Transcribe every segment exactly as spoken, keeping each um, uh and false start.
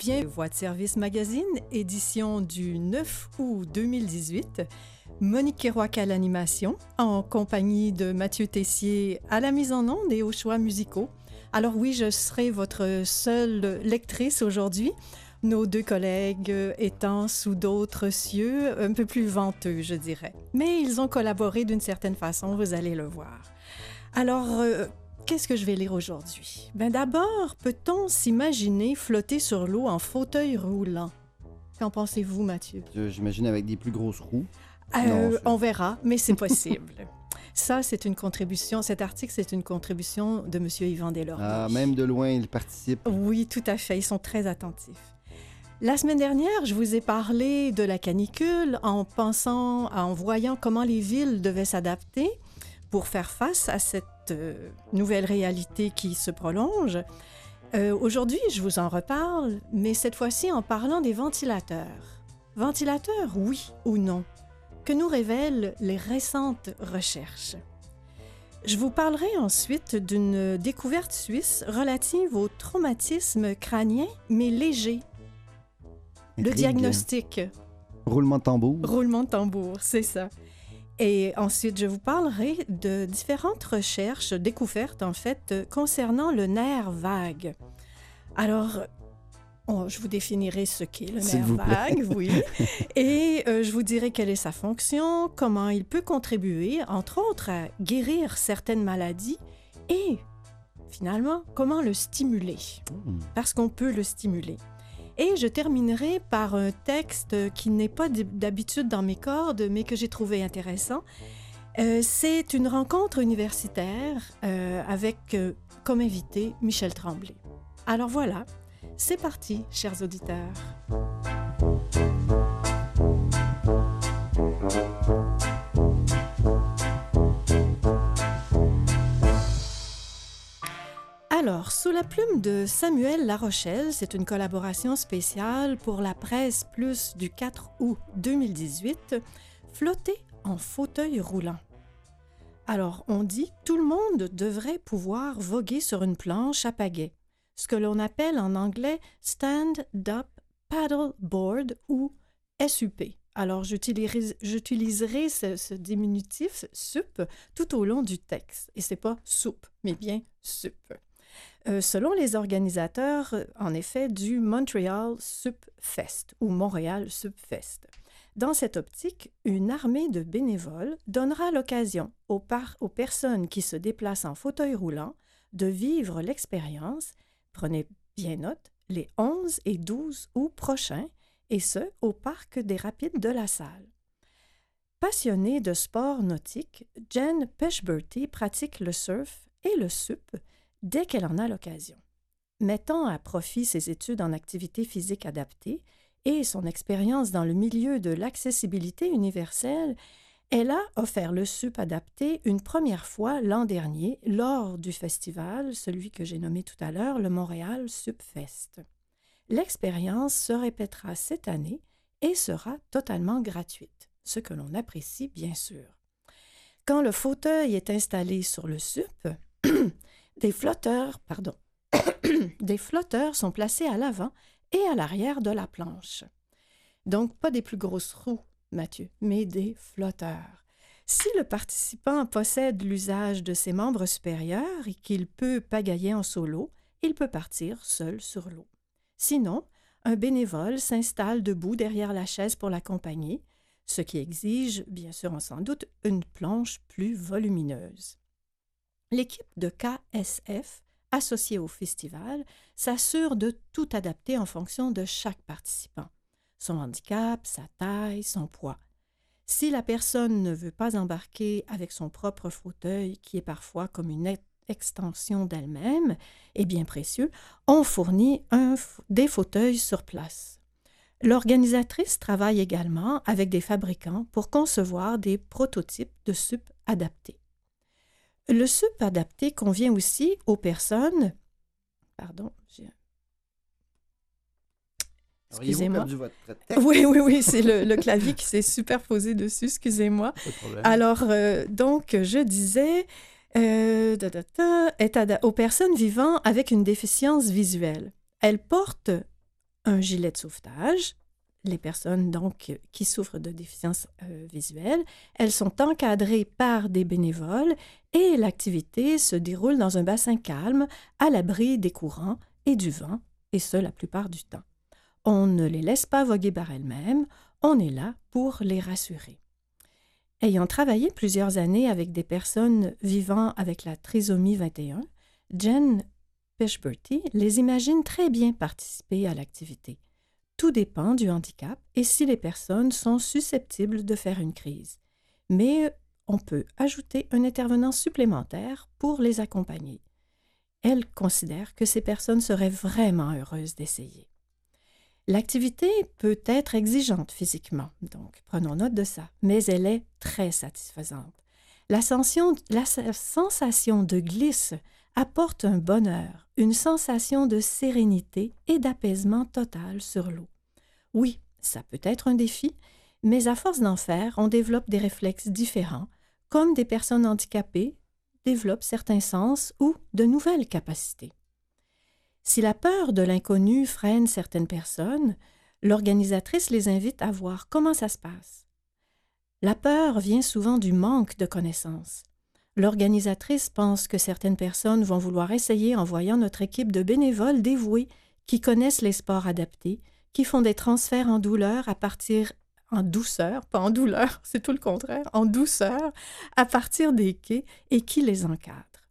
bien Voix de service magazine, édition du neuf août deux mille dix-huit. Monique Kerouac à l'animation, en compagnie de Mathieu Tessier à la mise en onde et aux choix musicaux. Alors oui, je serai votre seule lectrice aujourd'hui, nos deux collègues étant sous d'autres cieux, un peu plus venteux, je dirais. Mais ils ont collaboré d'une certaine façon, vous allez le voir. Alors, euh, qu'est-ce que je vais lire aujourd'hui? Ben d'abord, peut-on s'imaginer flotter sur l'eau en fauteuil roulant? Qu'en pensez-vous, Mathieu? J'imagine avec des plus grosses roues. Euh, Non, on verra, mais c'est possible. Ça, c'est une contribution, cet article, c'est une contribution de M. Yvan Deslauriers. Ah, même de loin, ils participent. Oui, tout à fait, ils sont très attentifs. La semaine dernière, je vous ai parlé de la canicule en pensant, en voyant comment les villes devaient s'adapter pour faire face à cette euh, nouvelle réalité qui se prolonge. Euh, aujourd'hui, je vous en reparle, mais cette fois-ci en parlant des ventilateurs. Ventilateurs, oui ou non? Que nous révèlent les récentes recherches. Je vous parlerai ensuite d'une découverte suisse relative au traumatisme crânien, mais léger. Le diagnostic. Roulement de tambour. Roulement de tambour, c'est ça. Et ensuite, je vous parlerai de différentes recherches, découvertes en fait, concernant le nerf vague. Alors, oh, je vous définirai ce qu'est le nerf vague, oui. Et euh, je vous dirai quelle est sa fonction, comment il peut contribuer, entre autres, à guérir certaines maladies et, finalement, comment le stimuler. Mmh. Parce qu'on peut le stimuler. Et je terminerai par un texte qui n'est pas d'habitude dans mes cordes, mais que j'ai trouvé intéressant. Euh, c'est une rencontre universitaire euh, avec, euh, comme invité, Michel Tremblay. Alors voilà, c'est parti, chers auditeurs. Alors, sous la plume de Samuel Larochelle, c'est une collaboration spéciale pour la Presse Plus du quatre août deux mille dix-huit, flotter en fauteuil roulant. Alors, on dit « Tout le monde devrait pouvoir voguer sur une planche à pagaie », ce que l'on appelle en anglais « Stand-Up Paddle Board » ou S U P. Alors, j'utiliserai, j'utiliserai ce, ce diminutif « sup » tout au long du texte. Et ce n'est pas « soupe », mais bien « sup ». Euh, selon les organisateurs, en effet, du Montreal Sup Fest ou Montréal Sup Fest. Dans cette optique, une armée de bénévoles donnera l'occasion aux, par- aux personnes qui se déplacent en fauteuil roulant de vivre l'expérience, prenez bien note, les onze et douze août prochains, et ce, au Parc des Rapides de la Salle. Passionnée de sport nautique, Jen Pechberty pratique le surf et le sup dès qu'elle en a l'occasion. Mettant à profit ses études en activité physique adaptée et son expérience dans le milieu de l'accessibilité universelle, elle a offert le sup adapté une première fois l'an dernier lors du festival, celui que j'ai nommé tout à l'heure, le Montréal Sup Fest. L'expérience se répétera cette année et sera totalement gratuite, ce que l'on apprécie bien sûr. Quand le fauteuil est installé sur le sup, Des flotteurs, pardon, des flotteurs sont placés à l'avant et à l'arrière de la planche. Donc, pas des plus grosses roues, Mathieu, mais des flotteurs. Si le participant possède l'usage de ses membres supérieurs et qu'il peut pagayer en solo, il peut partir seul sur l'eau. Sinon, un bénévole s'installe debout derrière la chaise pour l'accompagner, ce qui exige, bien sûr, on s'en doute, une planche plus volumineuse. L'équipe de K S F, associée au festival, s'assure de tout adapter en fonction de chaque participant, son handicap, sa taille, son poids. Si la personne ne veut pas embarquer avec son propre fauteuil, qui est parfois comme une extension d'elle-même, et bien précieux, on fournit un, des fauteuils sur place. L'organisatrice travaille également avec des fabricants pour concevoir des prototypes de sup adaptés. Le sup adapté convient aussi aux personnes... Pardon, j'ai... Excusez-moi. Votre... Oui, oui, oui, c'est le, le clavier qui s'est superposé dessus, excusez-moi. Pas de problème. Alors, euh, donc, je disais, euh, da, da, da, est ad- aux personnes vivant avec une déficience visuelle. Elles portent un gilet de sauvetage. Les personnes donc qui souffrent de déficience euh, visuelle, elles sont encadrées par des bénévoles et l'activité se déroule dans un bassin calme, à l'abri des courants et du vent, et ce la plupart du temps. On ne les laisse pas voguer par elles-mêmes, on est là pour les rassurer. Ayant travaillé plusieurs années avec des personnes vivant avec la trisomie vingt et un, Jen Pechberty les imagine très bien participer à l'activité. Tout dépend du handicap et si les personnes sont susceptibles de faire une crise. Mais on peut ajouter un intervenant supplémentaire pour les accompagner. Elle considère que ces personnes seraient vraiment heureuses d'essayer. L'activité peut être exigeante physiquement, donc prenons note de ça, mais elle est très satisfaisante. La sensation, la sensation de glisse apporte un bonheur, une sensation de sérénité et d'apaisement total sur l'eau. Oui, ça peut être un défi, mais à force d'en faire, on développe des réflexes différents, comme des personnes handicapées développent certains sens ou de nouvelles capacités. Si la peur de l'inconnu freine certaines personnes, l'organisatrice les invite à voir comment ça se passe. La peur vient souvent du manque de connaissances. L'organisatrice pense que certaines personnes vont vouloir essayer en voyant notre équipe de bénévoles dévoués qui connaissent les sports adaptés, qui font des transferts en douleur à partir, en douceur, pas en douleur, c'est tout le contraire, en douceur, à partir des quais et qui les encadrent.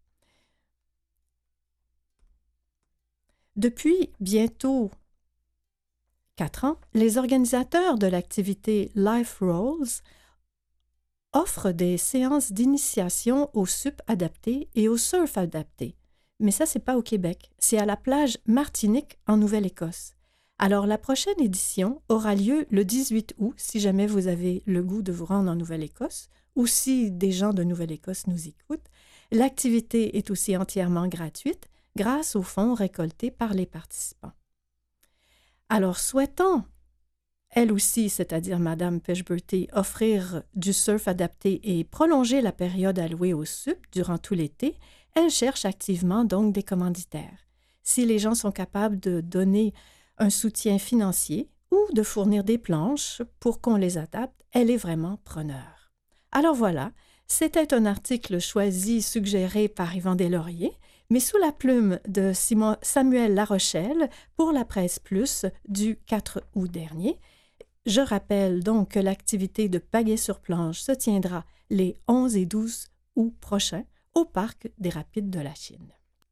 Depuis bientôt quatre ans, les organisateurs de l'activité Life Rolls offrent des séances d'initiation au S U P adapté et au surf adapté. Mais ça, c'est pas au Québec, c'est à la plage Martinique en Nouvelle-Écosse. Alors, la prochaine édition aura lieu le dix-huit août, si jamais vous avez le goût de vous rendre en Nouvelle-Écosse, ou si des gens de Nouvelle-Écosse nous écoutent. L'activité est aussi entièrement gratuite grâce aux fonds récoltés par les participants. Alors, souhaitant elle aussi, c'est-à-dire Mme Pechberty, offrir du surf adapté et prolonger la période allouée au S U P durant tout l'été, elle cherche activement donc des commanditaires. Si les gens sont capables de donner un soutien financier ou de fournir des planches pour qu'on les adapte, elle est vraiment preneur. Alors voilà, c'était un article choisi, suggéré par Yvan Deslauriers, mais sous la plume de Simon, Samuel Larochelle pour la Presse Plus du quatre août dernier. Je rappelle donc que l'activité de pagaie sur planche se tiendra les onze et douze août prochains au Parc des Rapides de la Chine.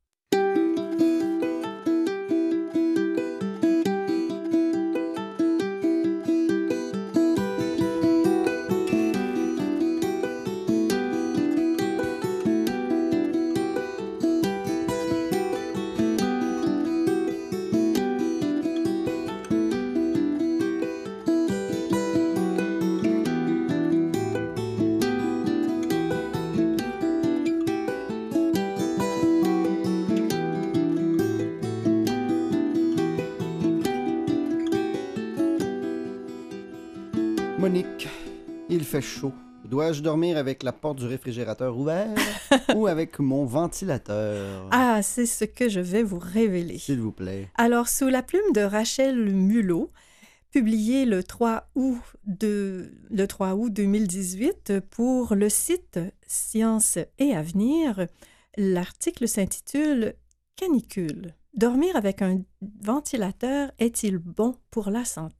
Monique, il fait chaud. Dois-je dormir avec la porte du réfrigérateur ouverte ou avec mon ventilateur? Ah, c'est ce que je vais vous révéler. S'il vous plaît. Alors, sous la plume de Rachel Mulot, publié le trois août, de, le trois août deux mille dix-huit pour le site Science et Avenir, l'article s'intitule « Canicule. Dormir avec un ventilateur est-il bon pour la santé? »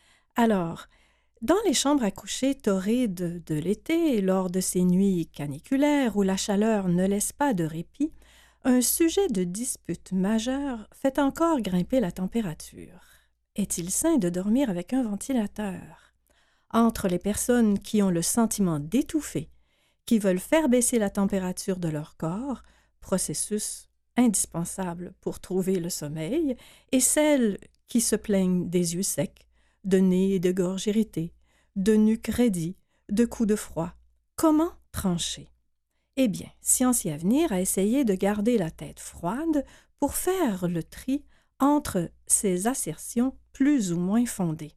Alors, dans les chambres à coucher torrides de l'été, lors de ces nuits caniculaires où la chaleur ne laisse pas de répit, un sujet de dispute majeure fait encore grimper la température. Est-il sain de dormir avec un ventilateur? Entre les personnes qui ont le sentiment d'étouffer, qui veulent faire baisser la température de leur corps, processus indispensable pour trouver le sommeil, et celles qui se plaignent des yeux secs, de nez et de gorge irrités, de nuque raidie, de coups de froid. Comment trancher? Eh bien, Science et Avenir a essayé de garder la tête froide pour faire le tri entre ces assertions plus ou moins fondées.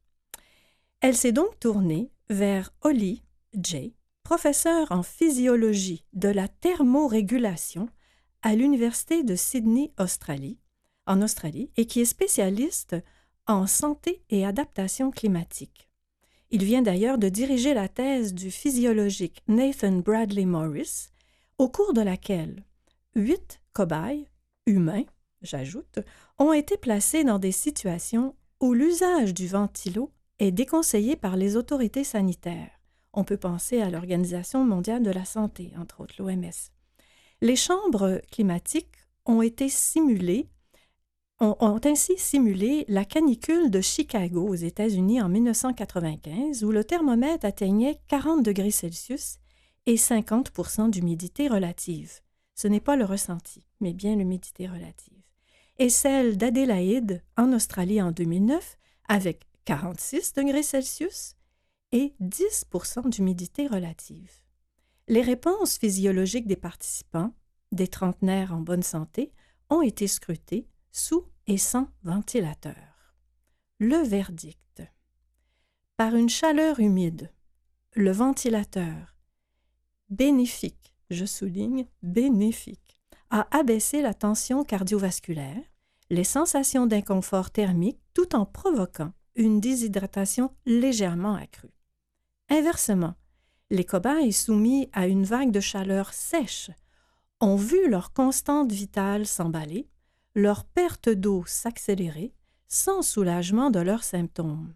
Elle s'est donc tournée vers Holly Jay, professeure en physiologie de la thermorégulation à l'Université de Sydney, Australie, en Australie, et qui est spécialiste en santé et adaptation climatique. Il vient d'ailleurs de diriger la thèse du physiologique Nathan Bradley Morris, au cours de laquelle huit cobayes, humains, j'ajoute, ont été placés dans des situations où l'usage du ventilo est déconseillé par les autorités sanitaires. On peut penser à l'Organisation mondiale de la santé, entre autres l'O M S. Les chambres climatiques ont été simulées, ont, ont ainsi simulé la canicule de Chicago aux États-Unis en mille neuf cent quatre-vingt-quinze, où le thermomètre atteignait quarante degrés Celsius et cinquante pour cent d'humidité relative. Ce n'est pas le ressenti, mais bien l'humidité relative. Et celle d'Adélaïde, en Australie en deux mille neuf, avec quarante-six degrés Celsius et dix pour cent d'humidité relative. Les réponses physiologiques des participants, des trentenaires en bonne santé, ont été scrutées sous et sans ventilateur. Le verdict. Par une chaleur humide, le ventilateur, bénéfique, je souligne, bénéfique, a abaissé la tension cardiovasculaire, les sensations d'inconfort thermique tout en provoquant une déshydratation légèrement accrue. Inversement, les cobayes soumis à une vague de chaleur sèche ont vu leur constante vitale s'emballer, leur perte d'eau s'accélérer, sans soulagement de leurs symptômes.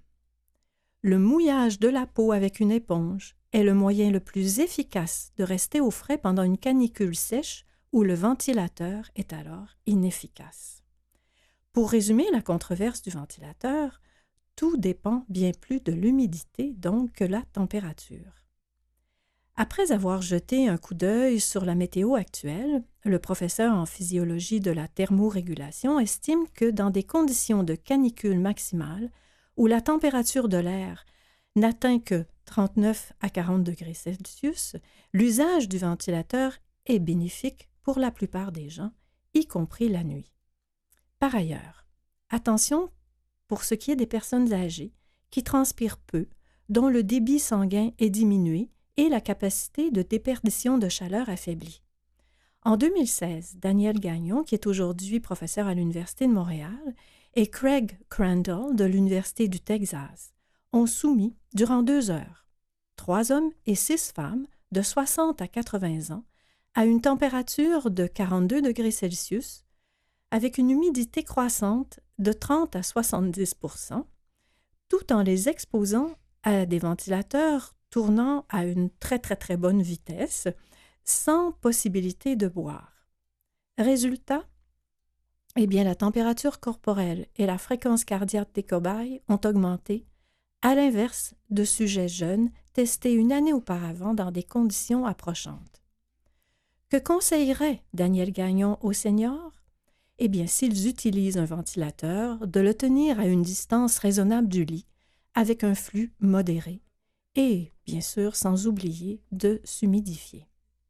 Le mouillage de la peau avec une éponge est le moyen le plus efficace de rester au frais pendant une canicule sèche où le ventilateur est alors inefficace. Pour résumer la controverse du ventilateur, tout dépend bien plus de l'humidité donc que la température. Après avoir jeté un coup d'œil sur la météo actuelle, le professeur en physiologie de la thermorégulation estime que dans des conditions de canicule maximale, où la température de l'air n'atteint que trente-neuf à quarante degrés Celsius, l'usage du ventilateur est bénéfique pour la plupart des gens, y compris la nuit. Par ailleurs, attention pour ce qui est des personnes âgées qui transpirent peu, dont le débit sanguin est diminué et la capacité de déperdition de chaleur affaiblie. En deux mille seize, Daniel Gagnon, qui est aujourd'hui professeur à l'Université de Montréal, et Craig Crandall de l'Université du Texas ont soumis, durant deux heures, trois hommes et six femmes de soixante à quatre-vingts ans à une température de quarante-deux degrés Celsius avec une humidité croissante de trente à soixante-dix pour cent, tout en les exposant à des ventilateurs tournant à une très très très bonne vitesse, sans possibilité de boire. Résultat, eh bien la température corporelle et la fréquence cardiaque des cobayes ont augmenté, à l'inverse de sujets jeunes testés une année auparavant dans des conditions approchantes. Que conseillerait Daniel Gagnon aux seniors? Eh bien, s'ils utilisent un ventilateur, de le tenir à une distance raisonnable du lit, avec un flux modéré, et, bien sûr, sans oublier de s'humidifier.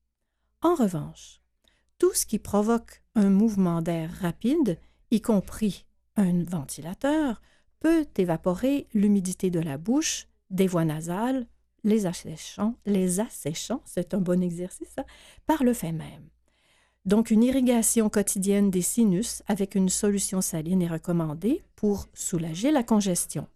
En revanche, tout ce qui provoque un mouvement d'air rapide, y compris un ventilateur, peut évaporer l'humidité de la bouche, des voies nasales, les asséchant, les asséchant, c'est un bon exercice, ça, par le fait même. Donc, une irrigation quotidienne des sinus avec une solution saline est recommandée pour soulager la congestion.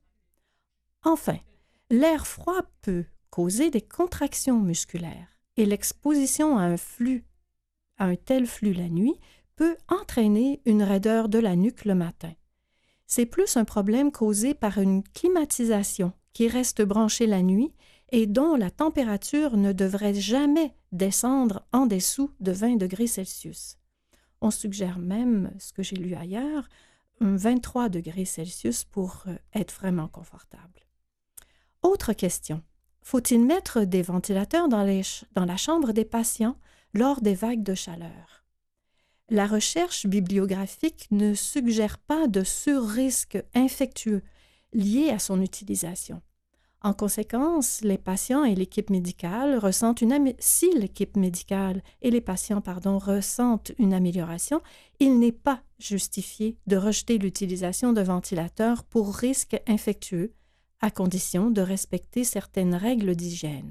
Enfin, l'air froid peut causer des contractions musculaires et l'exposition à un flux, à un tel flux la nuit peut entraîner une raideur de la nuque le matin. C'est plus un problème causé par une climatisation qui reste branchée la nuit et dont la température ne devrait jamais descendre en dessous de vingt degrés Celsius. On suggère même, ce que j'ai lu ailleurs, vingt-trois degrés Celsius pour être vraiment confortable. Autre question. Faut-il mettre des ventilateurs dans, les ch- dans la chambre des patients lors des vagues de chaleur? La recherche bibliographique ne suggère pas de surrisque infectieux lié à son utilisation. En conséquence, les patients et l'équipe médicale ressentent une amé- si l'équipe médicale et les patients pardon, ressentent une amélioration, il n'est pas justifié de rejeter l'utilisation de ventilateurs pour risque infectieux, à condition de respecter certaines règles d'hygiène.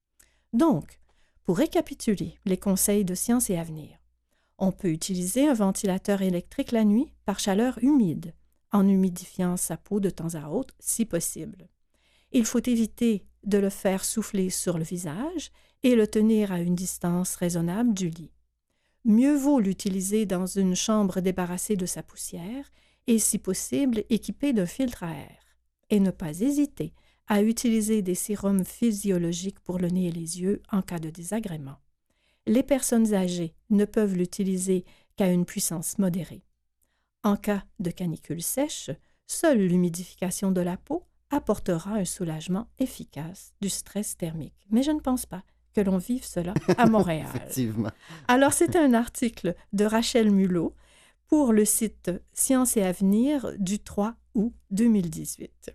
Donc, pour récapituler les conseils de Science et Avenir, on peut utiliser un ventilateur électrique la nuit par chaleur humide, en humidifiant sa peau de temps à autre, si possible. Il faut éviter de le faire souffler sur le visage et le tenir à une distance raisonnable du lit. Mieux vaut l'utiliser dans une chambre débarrassée de sa poussière et, si possible, équipée d'un filtre à air. Et ne pas hésiter à utiliser des sérums physiologiques pour le nez et les yeux en cas de désagrément. Les personnes âgées ne peuvent l'utiliser qu'à une puissance modérée. En cas de canicule sèche, seule l'humidification de la peau apportera un soulagement efficace du stress thermique. Mais je ne pense pas que l'on vive cela à Montréal. Effectivement. Alors, c'est un article de Rachel Mulot pour le site Science et Avenir du trois août deux mille dix-huit.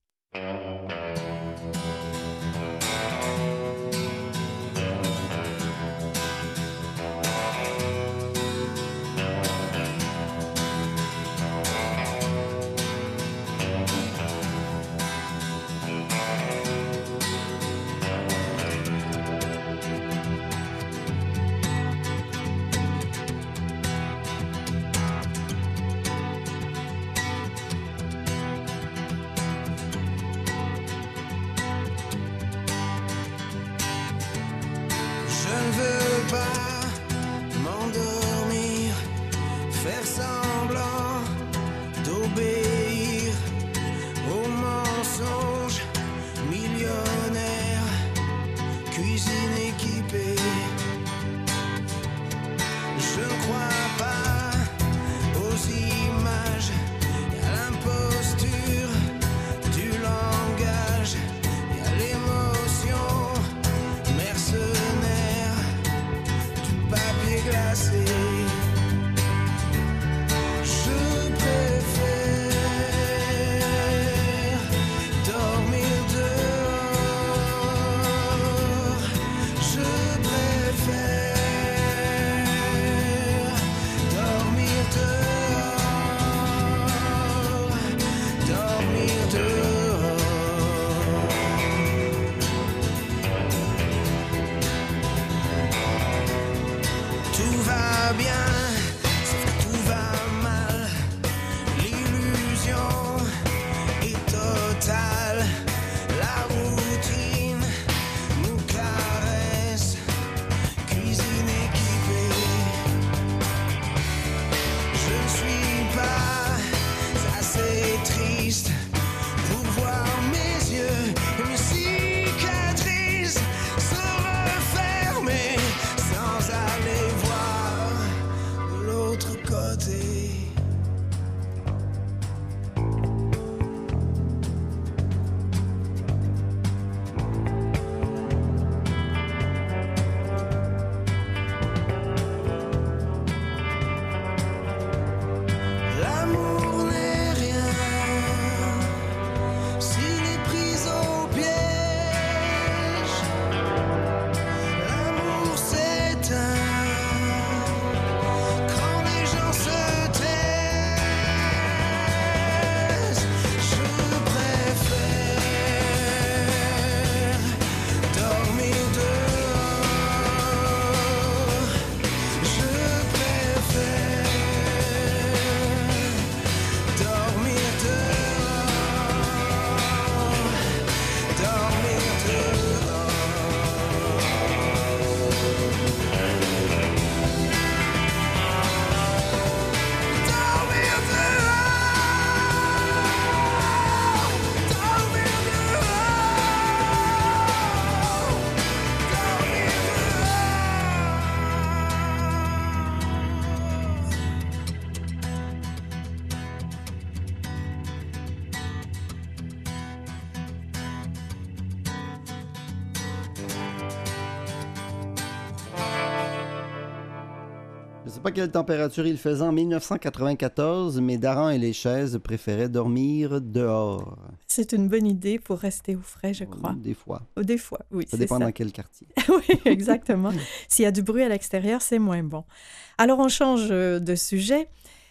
Je ne sais pas quelle température il faisait en dix-neuf cent quatre-vingt-quatorze, mais Daran et les chaises préféraient dormir dehors. C'est une bonne idée pour rester au frais, je crois. Des fois. Des fois, oui. Ça dépend ça. Dans quel quartier. Oui, exactement. S'il y a du bruit à l'extérieur, c'est moins bon. Alors, on change de sujet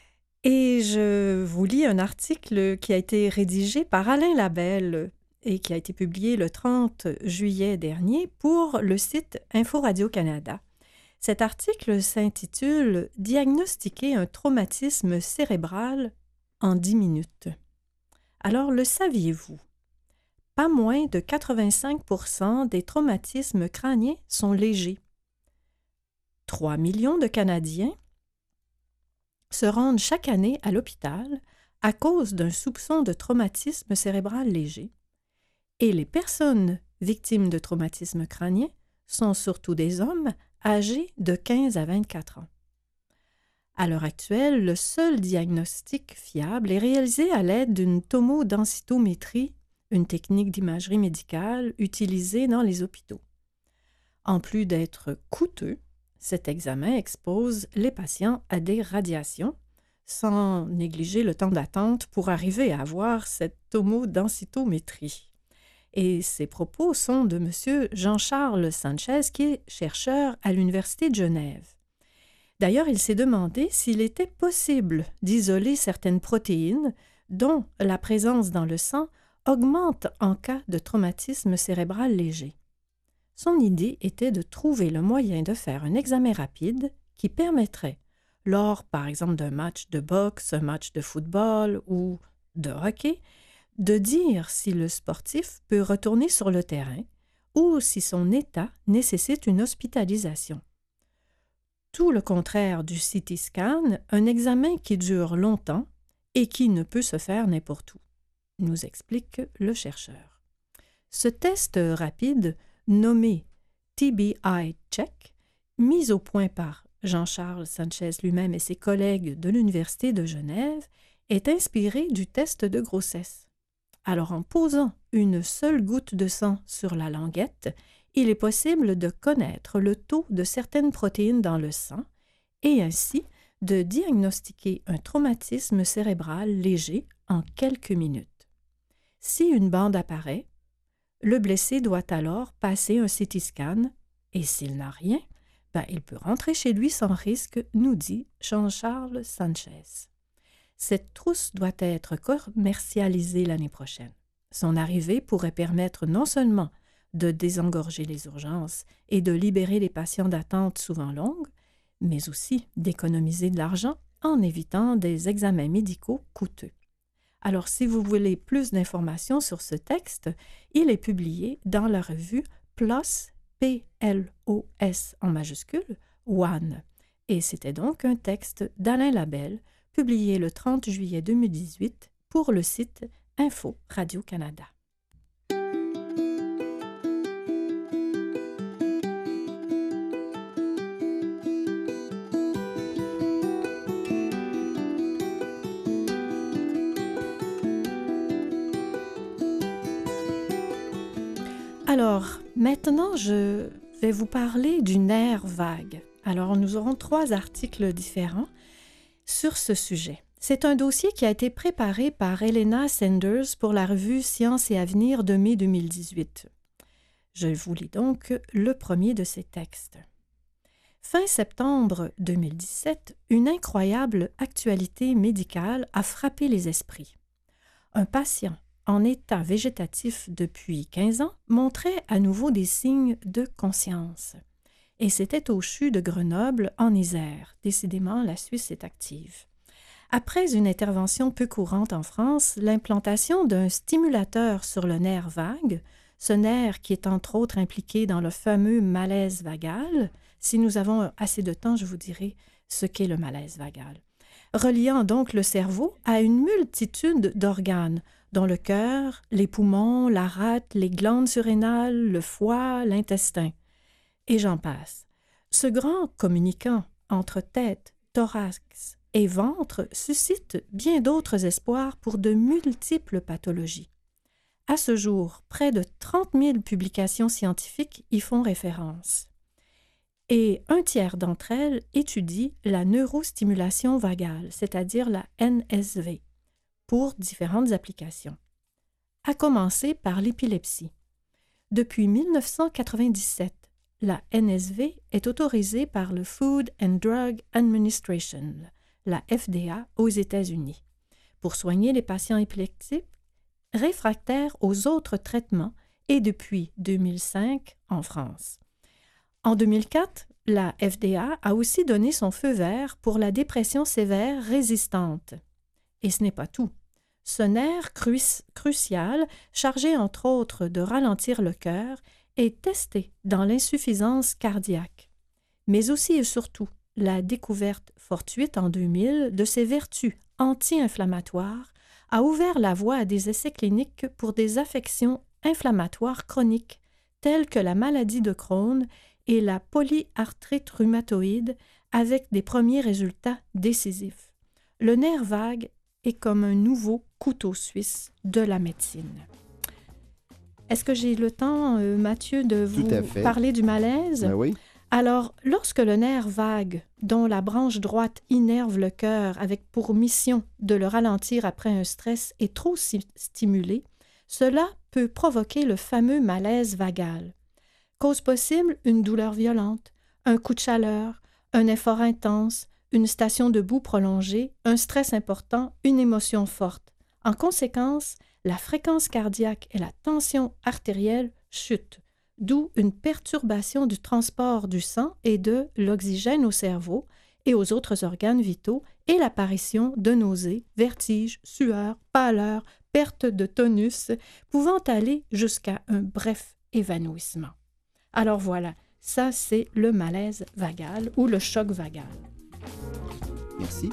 et je vous lis un article qui a été rédigé par Alain Labelle et qui a été publié le trente juillet dernier pour le site Info Radio-Canada. Cet article s'intitule « Diagnostiquer un traumatisme cérébral en dix minutes. Alors, le saviez-vous? Pas moins de quatre-vingt-cinq pour cent des traumatismes crâniens sont légers. trois millions de Canadiens se rendent chaque année à l'hôpital à cause d'un soupçon de traumatisme cérébral léger. Et les personnes victimes de traumatisme crânien sont surtout des hommes âgés de quinze à vingt-quatre ans. À l'heure actuelle, le seul diagnostic fiable est réalisé à l'aide d'une tomodensitométrie, une technique d'imagerie médicale utilisée dans les hôpitaux. En plus d'être coûteux, cet examen expose les patients à des radiations, sans négliger le temps d'attente pour arriver à avoir cette tomodensitométrie. Et ces propos sont de M. Jean-Charles Sanchez, qui est chercheur à l'Université de Genève. D'ailleurs, il s'est demandé s'il était possible d'isoler certaines protéines dont la présence dans le sang augmente en cas de traumatisme cérébral léger. Son idée était de trouver le moyen de faire un examen rapide qui permettrait, lors par exemple d'un match de boxe, un match de football ou de hockey, de dire si le sportif peut retourner sur le terrain ou si son état nécessite une hospitalisation. Tout le contraire du C T scan, un examen qui dure longtemps et qui ne peut se faire n'importe où, nous explique le chercheur. Ce test rapide, nommé T B I Check, mis au point par Jean-Charles Sanchez lui-même et ses collègues de l'Université de Genève, est inspiré du test de grossesse. Alors, en posant une seule goutte de sang sur la languette, il est possible de connaître le taux de certaines protéines dans le sang et ainsi de diagnostiquer un traumatisme cérébral léger en quelques minutes. Si une bande apparaît, le blessé doit alors passer un C T scan et s'il n'a rien, ben, il peut rentrer chez lui sans risque, nous dit Jean-Charles Sanchez. Cette trousse doit être commercialisée l'année prochaine. Son arrivée pourrait permettre non seulement de désengorger les urgences et de libérer les patients d'attente souvent longues, mais aussi d'économiser de l'argent en évitant des examens médicaux coûteux. Alors, si vous voulez plus d'informations sur ce texte, il est publié dans la revue PLOS, P L O S en majuscule, One. Et c'était donc un texte d'Alain Labelle, publié le trente juillet deux mille dix-huit pour le site Info Radio-Canada. Alors, maintenant, je vais vous parler du nerf vague. Alors, nous aurons trois articles différents sur ce sujet. C'est un dossier qui a été préparé par Elena Sanders pour la revue Science et Avenir de mai deux mille dix-huit. Je vous lis donc le premier de ces textes. Fin septembre deux mille dix-sept, une incroyable actualité médicale a frappé les esprits. Un patient en état végétatif depuis quinze ans montrait à nouveau des signes de conscience. Et c'était au C H U de Grenoble, en Isère. Décidément, la Suisse est active. Après une intervention peu courante en France, l'implantation d'un stimulateur sur le nerf vague, ce nerf qui est entre autres impliqué dans le fameux malaise vagal, si nous avons assez de temps, je vous dirai ce qu'est le malaise vagal, reliant donc le cerveau à une multitude d'organes, dont le cœur, les poumons, la rate, les glandes surrénales, le foie, l'intestin. Et j'en passe. Ce grand communicant entre tête, thorax et ventre suscite bien d'autres espoirs pour de multiples pathologies. À ce jour, près de trente mille publications scientifiques y font référence. Et un tiers d'entre elles étudient la neurostimulation vagale, c'est-à-dire la N S V, pour différentes applications. À commencer par l'épilepsie. Depuis mille neuf cent quatre-vingt-dix-sept, la N S V est autorisée par le Food and Drug Administration, la F D A, aux États-Unis, pour soigner les patients épileptiques réfractaires aux autres traitements et depuis deux mille cinq en France. En deux mille quatre, la F D A a aussi donné son feu vert pour la dépression sévère résistante. Et ce n'est pas tout. Ce nerf cru- crucial, chargé entre autres de ralentir le cœur, est testé dans l'insuffisance cardiaque. Mais aussi et surtout, la découverte fortuite en deux mille de ses vertus anti-inflammatoires a ouvert la voie à des essais cliniques pour des affections inflammatoires chroniques telles que la maladie de Crohn et la polyarthrite rhumatoïde avec des premiers résultats décisifs. Le nerf vague est comme un nouveau couteau suisse de la médecine. Est-ce que j'ai le temps, euh, Mathieu, de vous parler du malaise? Ben oui. Alors, lorsque le nerf vague, dont la branche droite innerve le cœur avec pour mission de le ralentir après un stress, est trop si- stimulé, cela peut provoquer le fameux malaise vagal. Cause possible, une douleur violente, un coup de chaleur, un effort intense, une station debout prolongée, un stress important, une émotion forte. En conséquence, la fréquence cardiaque et la tension artérielle chutent, d'où une perturbation du transport du sang et de l'oxygène au cerveau et aux autres organes vitaux et l'apparition de nausées, vertiges, sueur, pâleur, perte de tonus, pouvant aller jusqu'à un bref évanouissement. Alors voilà, ça c'est le malaise vagal ou le choc vagal. Merci.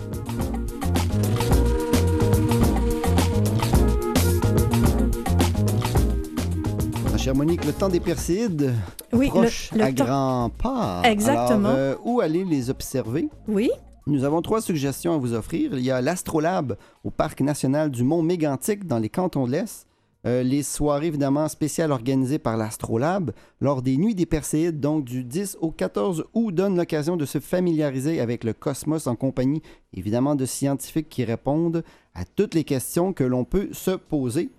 Chère Monique, le temps des perséides oui, proche le, le à temps... grands pas. Exactement. Alors, euh, où aller les observer? Oui. Nous avons trois suggestions à vous offrir. Il y a l'Astrolabe au Parc national du Mont-Mégantic dans les cantons de l'Est. Euh, les soirées, évidemment, spéciales organisées par l'Astrolabe lors des Nuits des Perséides, donc du dix au quatorze août, donnent l'occasion de se familiariser avec le cosmos en compagnie, évidemment, de scientifiques qui répondent à toutes les questions que l'on peut se poser.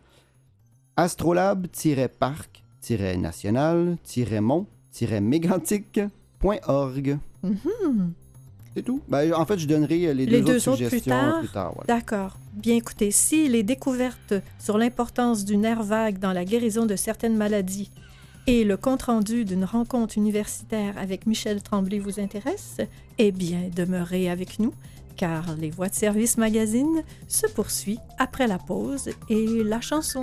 astrolabe-parc-national-mont-mégantic point org. Mm-hmm. C'est tout. Ben, en fait, je donnerai les, les deux, deux autres autres suggestions plus tard. Plus tard voilà. D'accord. Bien écoutez, si les découvertes sur l'importance du nerf vague dans la guérison de certaines maladies et le compte-rendu d'une rencontre universitaire avec Michel Tremblay vous intéressent, eh bien, demeurez avec nous, car les Voix de service magazine se poursuit après la pause et la chanson.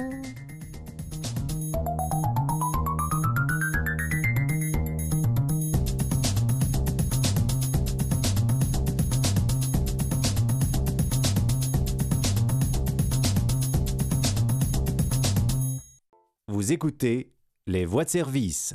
Vous écoutez Les Voix de service.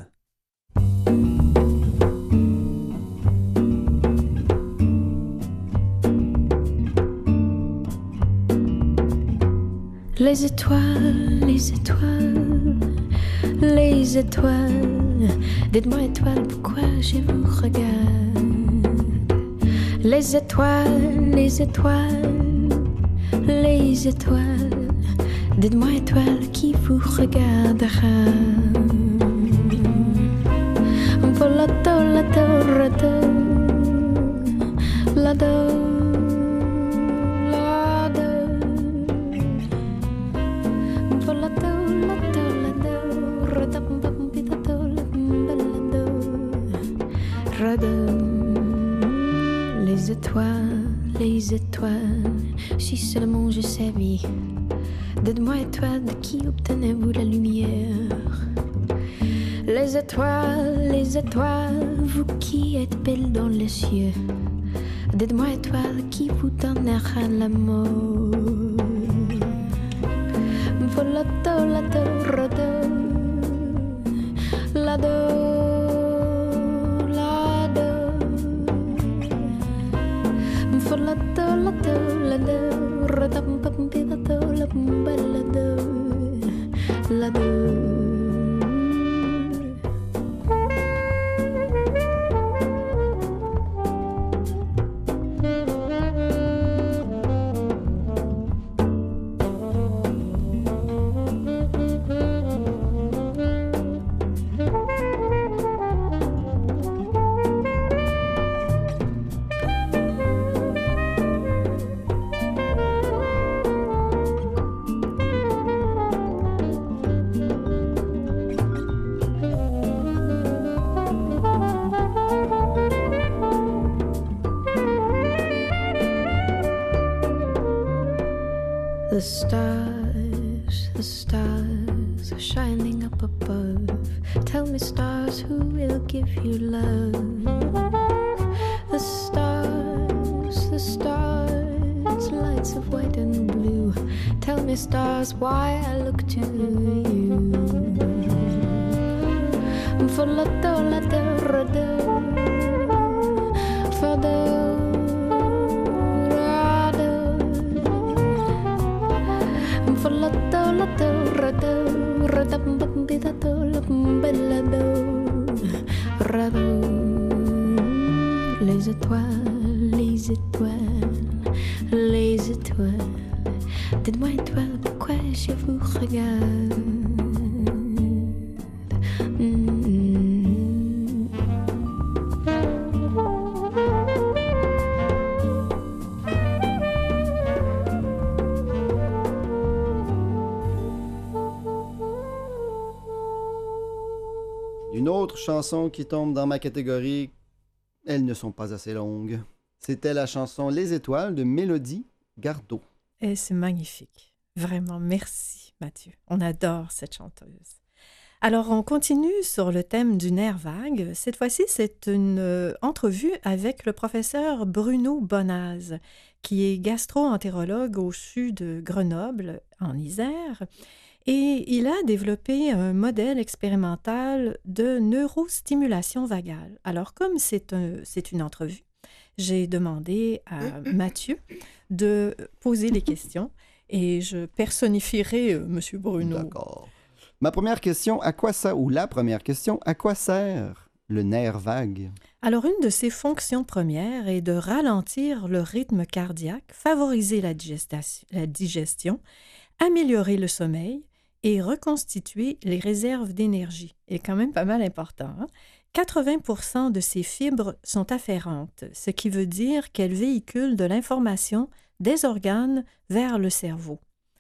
Les étoiles, les étoiles, les étoiles, dites-moi étoiles, pourquoi je vous regarde? Les étoiles, les étoiles, les étoiles, dites-moi étoile qui vous regardera. Volato, lato, rato, lado, lado. Volato, lato, lado, rata, pampitato, balado, rado. Les étoiles, les étoiles, si seulement je savais. Dites-moi étoiles, de qui obtenez-vous la lumière? Les étoiles, les étoiles, vous qui êtes belles dans les cieux. Dites-moi étoiles, qui vous donnera l'amour? Volato, lato, rodo, lado, lado. Volato, lato, lado, rodo, pampitato, balado, lado. above. Tell me, stars, who will give you love? The stars, the stars, lights of white and blue. Tell me, stars, why I look to you. For la do, la do, ra do, for do. Les étoiles, les étoiles, les étoiles. Dites-moi, étoiles, pourquoi je vous regarde? Mm-hmm. Une autre chanson qui tombe dans ma catégorie, elles ne sont pas assez longues. C'était la chanson Les Étoiles de Mélodie Gardot. Et c'est magnifique. Vraiment, merci Mathieu. On adore cette chanteuse. Alors, on continue sur le thème du nerf vague. Cette fois-ci, c'est une euh, entrevue avec le professeur Bruno Bonnaz, qui est gastro-entérologue au C H U de Grenoble, en Isère. Et il a développé un modèle expérimental de neurostimulation vagale. Alors, comme c'est, un, c'est une entrevue, j'ai demandé à Mathieu de poser les questions et je personnifierai euh, M. Bruno. D'accord. Ma première question, à quoi ça, ou la première question, à quoi sert le nerf vague? Alors, une de ses fonctions premières est de ralentir le rythme cardiaque, favoriser la, digestation, la digestion, améliorer le sommeil et reconstituer les réserves d'énergie. C'est quand même pas mal important. Hein? quatre-vingts pour cent de ces fibres sont afférentes, ce qui veut dire qu'elles véhiculent de l'information des organes vers le cerveau.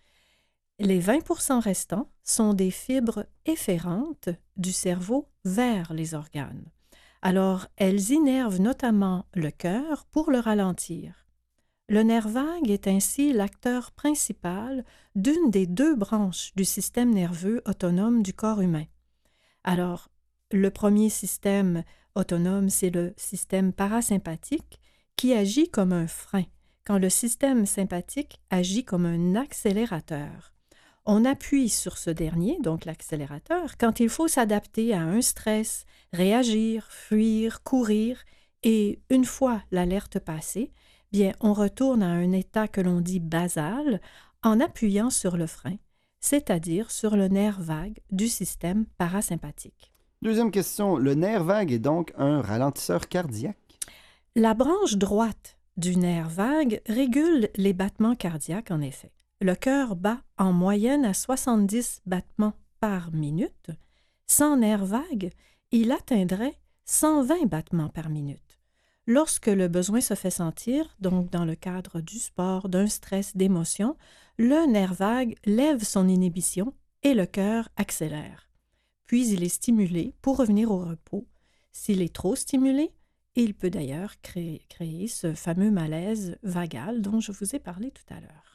Les vingt pour cent restants sont des fibres efférentes du cerveau vers les organes. Alors, elles innervent notamment le cœur pour le ralentir. Le nerf vague est ainsi l'acteur principal d'une des deux branches du système nerveux autonome du corps humain. Alors, le premier système autonome, c'est le système parasympathique qui agit comme un frein, quand le système sympathique agit comme un accélérateur. On appuie sur ce dernier, donc l'accélérateur, quand il faut s'adapter à un stress, réagir, fuir, courir, et une fois l'alerte passée, bien, on retourne à un état que l'on dit basal en appuyant sur le frein, c'est-à-dire sur le nerf vague du système parasympathique. Deuxième question, le nerf vague est donc un ralentisseur cardiaque? La branche droite du nerf vague régule les battements cardiaques, en effet. Le cœur bat en moyenne à soixante-dix battements par minute. Sans nerf vague, il atteindrait cent vingt battements par minute. Lorsque le besoin se fait sentir, donc dans le cadre du sport, d'un stress, d'émotion, le nerf vague lève son inhibition et le cœur accélère. Puis il est stimulé pour revenir au repos. S'il est trop stimulé, il peut d'ailleurs créer, créer ce fameux malaise vagal dont je vous ai parlé tout à l'heure.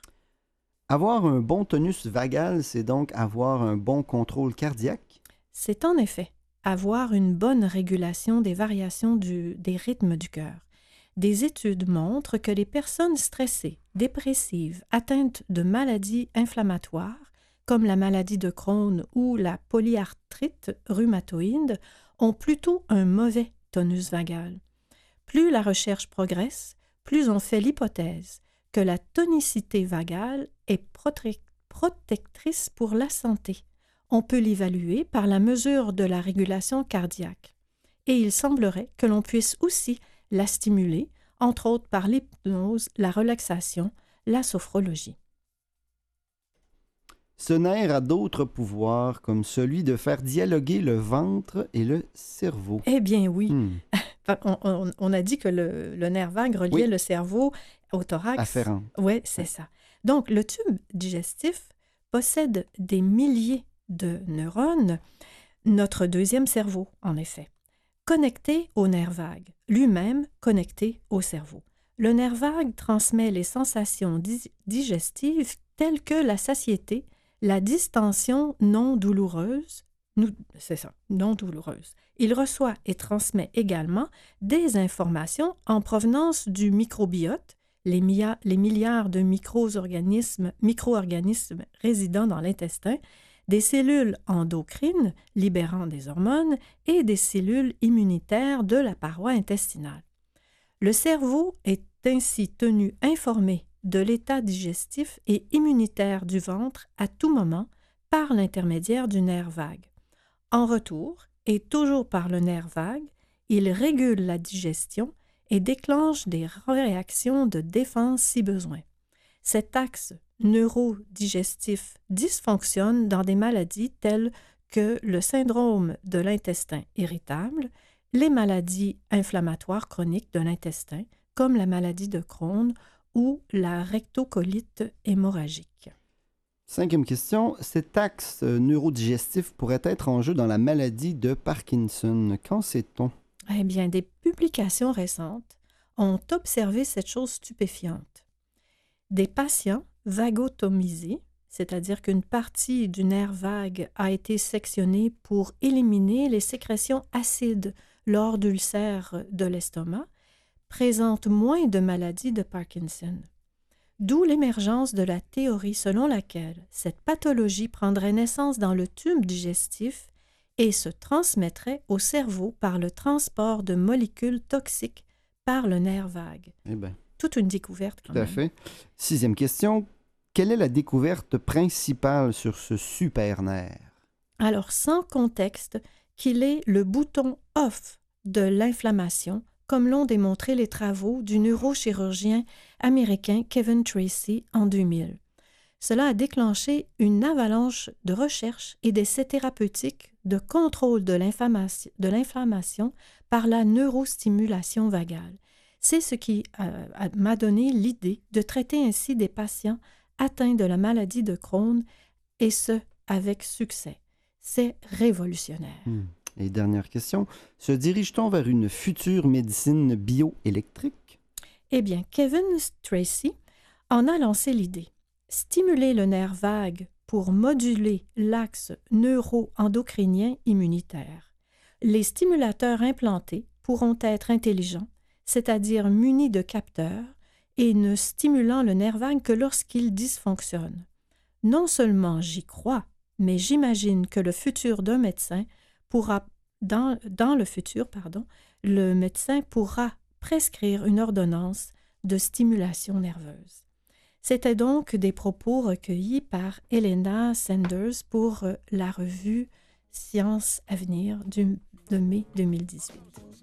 Avoir un bon tonus vagal, c'est donc avoir un bon contrôle cardiaque? C'est en effet avoir une bonne régulation des variations du, des rythmes du cœur. Des études montrent que les personnes stressées, dépressives, atteintes de maladies inflammatoires, comme la maladie de Crohn ou la polyarthrite rhumatoïde, ont plutôt un mauvais tonus vagal. Plus la recherche progresse, plus on fait l'hypothèse que la tonicité vagale est prote- protectrice pour la santé. On peut l'évaluer par la mesure de la régulation cardiaque. Et il semblerait que l'on puisse aussi la stimuler, entre autres par l'hypnose, la relaxation, la sophrologie. Ce nerf a d'autres pouvoirs, comme celui de faire dialoguer le ventre et le cerveau. Eh bien oui. Hmm. On, on, on a dit que le, le nerf vague reliait oui. le cerveau au thorax. Afférent. Oui, c'est ouais. ça. Donc, le tube digestif possède des milliers de neurones, notre deuxième cerveau, en effet, connecté au nerf vague, lui-même connecté au cerveau. Le nerf vague transmet les sensations di- digestives telles que la satiété, la distension non douloureuse, nous, c'est ça, non douloureuse. Il reçoit et transmet également des informations en provenance du microbiote, les, mia- les milliards de micro-organismes, micro-organismes résidant dans l'intestin, des cellules endocrines libérant des hormones et des cellules immunitaires de la paroi intestinale. Le cerveau est ainsi tenu informé de l'état digestif et immunitaire du ventre à tout moment par l'intermédiaire du nerf vague. En retour, et toujours par le nerf vague, il régule la digestion et déclenche des réactions de défense si besoin. Cet axe neurodigestif dysfonctionne dans des maladies telles que le syndrome de l'intestin irritable, les maladies inflammatoires chroniques de l'intestin, comme la maladie de Crohn ou la rectocolite hémorragique. Cinquième question. Cet axe neurodigestif pourrait être en jeu dans la maladie de Parkinson. Qu'en sait-on? Eh bien, des publications récentes ont observé cette chose stupéfiante. Des patients vagotomisés, c'est-à-dire qu'une partie du nerf vague a été sectionnée pour éliminer les sécrétions acides lors d'ulcères de l'estomac, présentent moins de maladies de Parkinson. D'où l'émergence de la théorie selon laquelle cette pathologie prendrait naissance dans le tube digestif et se transmettrait au cerveau par le transport de molécules toxiques par le nerf vague. Eh bien, toute une découverte quand tout à même. fait. Sixième question. Quelle est la découverte principale sur ce super nerf? Alors, sans contexte, qu'il est le bouton off de l'inflammation, comme l'ont démontré les travaux du neurochirurgien américain Kevin Tracy en deux mille. Cela a déclenché une avalanche de recherches et d'essais thérapeutiques de contrôle de l'inflammation, de l'inflammation par la neurostimulation vagale. C'est ce qui euh, m'a donné l'idée de traiter ainsi des patients atteints de la maladie de Crohn, et ce, avec succès. C'est révolutionnaire. Hmm. Et dernière question, se dirige-t-on vers une future médecine bioélectrique? Eh bien, Kevin Tracy en a lancé l'idée. Stimuler le nerf vague pour moduler l'axe neuro-endocrinien immunitaire. Les stimulateurs implantés pourront être intelligents, c'est-à-dire munis de capteurs, et ne stimulant le nerf vague que lorsqu'il dysfonctionne. Non seulement j'y crois, mais j'imagine que le futur d'un médecin pourra, dans, dans le futur, pardon, le médecin pourra prescrire une ordonnance de stimulation nerveuse. C'était donc des propos recueillis par Elena Sanders pour la revue Science Avenir du, de mai deux mille dix-huit.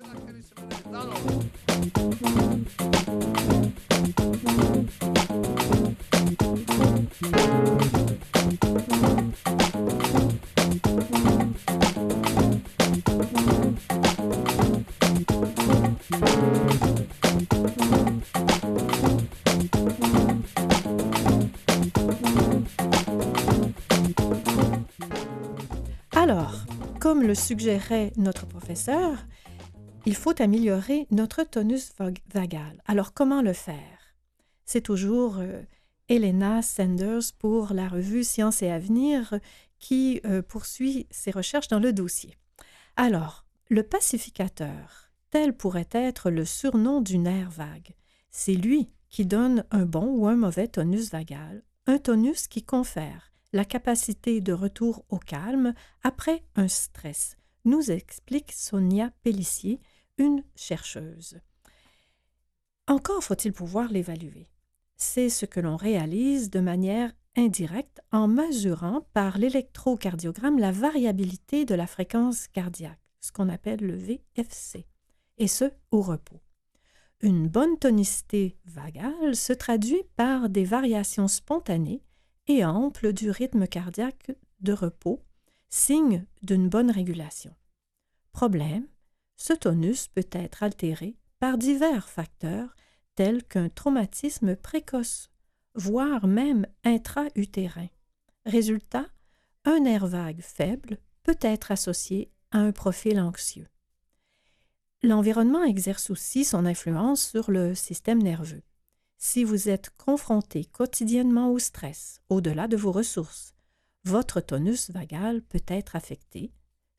Alors, comme le suggérait notre professeur, il faut améliorer notre tonus vagal. Alors, comment le faire? C'est toujours euh, Elena Sanders pour la revue Science et Avenir qui euh, poursuit ses recherches dans le dossier. Alors, le pacificateur, tel pourrait être le surnom du nerf vague. C'est lui qui donne un bon ou un mauvais tonus vagal, un tonus qui confère la capacité de retour au calme après un stress, nous explique Sonia Pellissier, une chercheuse. Encore faut-il pouvoir l'évaluer. C'est ce que l'on réalise de manière indirecte en mesurant par l'électrocardiogramme la variabilité de la fréquence cardiaque, ce qu'on appelle le V F C, et ce, au repos. Une bonne tonicité vagale se traduit par des variations spontanées et amples du rythme cardiaque de repos, signe d'une bonne régulation. Problème, ce tonus peut être altéré par divers facteurs tels qu'un traumatisme précoce, voire même intra-utérin. Résultat, un nerf vague faible peut être associé à un profil anxieux. L'environnement exerce aussi son influence sur le système nerveux. Si vous êtes confronté quotidiennement au stress, au-delà de vos ressources, votre tonus vagal peut être affecté,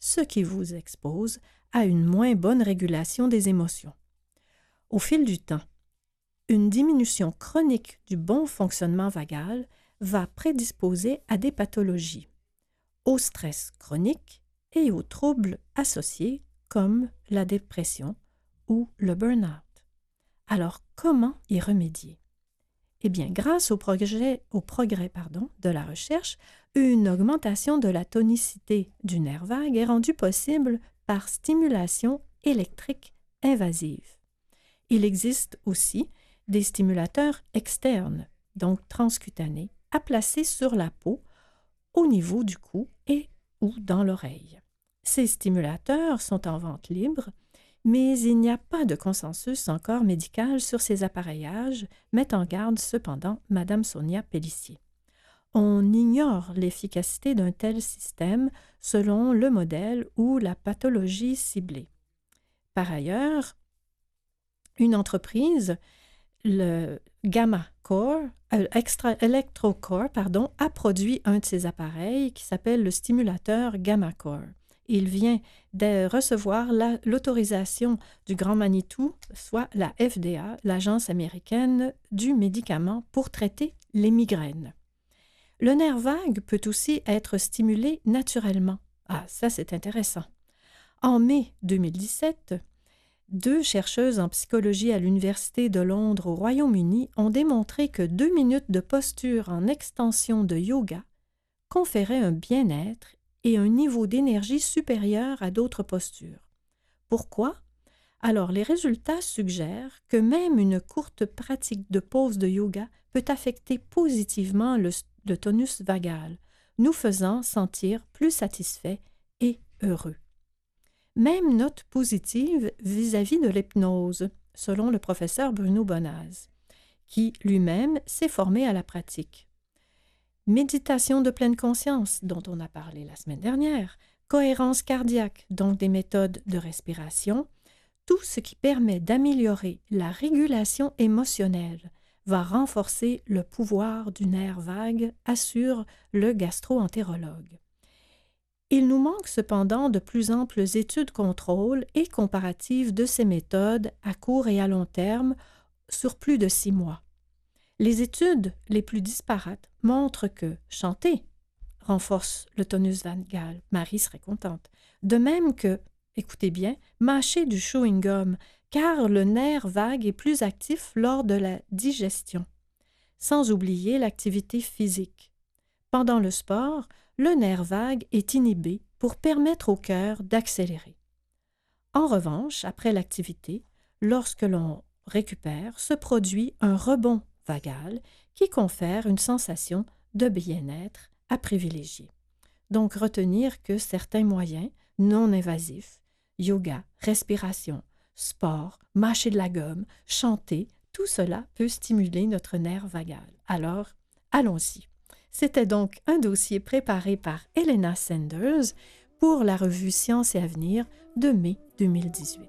ce qui vous expose à une moins bonne régulation des émotions. Au fil du temps, une diminution chronique du bon fonctionnement vagal va prédisposer à des pathologies, au stress chronique et aux troubles associés comme la dépression ou le burn-out. Alors, comment y remédier? Eh bien, grâce au progrès, au progrès pardon, de la recherche, une augmentation de la tonicité du nerf vague est rendue possible par stimulation électrique invasive. Il existe aussi des stimulateurs externes, donc transcutanés, à placer sur la peau, au niveau du cou et ou dans l'oreille. Ces stimulateurs sont en vente libre, mais il n'y a pas de consensus encore médical sur ces appareillages, met en garde cependant Madame Sonia Pellissier. On ignore l'efficacité d'un tel système selon le modèle ou la pathologie ciblée. Par ailleurs, une entreprise, le Gamma Core, euh, Extra Electrocore, pardon, a produit un de ces appareils qui s'appelle le stimulateur Gamma Core. Il vient de recevoir la, l'autorisation du Grand Manitou, soit la F D A, l'Agence américaine du médicament pour traiter les migraines. Le nerf vague peut aussi être stimulé naturellement. Ah, ça c'est intéressant. En mai deux mille dix-sept, deux chercheuses en psychologie à l'Université de Londres au Royaume-Uni ont démontré que deux minutes de posture en extension de yoga conféraient un bien-être et un niveau d'énergie supérieur à d'autres postures. Pourquoi? Alors, les résultats suggèrent que même une courte pratique de pause de yoga peut affecter positivement le, le tonus vagal, nous faisant sentir plus satisfaits et heureux. Même note positive vis-à-vis de l'hypnose, selon le professeur Bruno Bonaz, qui lui-même s'est formé à la pratique. Méditation de pleine conscience, dont on a parlé la semaine dernière, cohérence cardiaque, donc des méthodes de respiration, tout ce qui permet d'améliorer la régulation émotionnelle va renforcer le pouvoir du nerf vague, assure le gastro-entérologue. Il nous manque cependant de plus amples études contrôle et comparatives de ces méthodes à court et à long terme sur plus de six mois. Les études les plus disparates montrent que chanter renforce le tonus vagal. Marie serait contente. De même que, écoutez bien, mâcher du chewing-gum, car le nerf vague est plus actif lors de la digestion. Sans oublier l'activité physique. Pendant le sport, le nerf vague est inhibé pour permettre au cœur d'accélérer. En revanche, après l'activité, lorsque l'on récupère, se produit un rebond vagal qui confère une sensation de bien-être à privilégier. Donc, retenir que certains moyens non invasifs, yoga, respiration, sport, mâcher de la gomme, chanter, tout cela peut stimuler notre nerf vagal. Alors, allons-y. C'était donc un dossier préparé par Elena Sanders pour la revue Science et Avenir de mai deux mille dix-huit.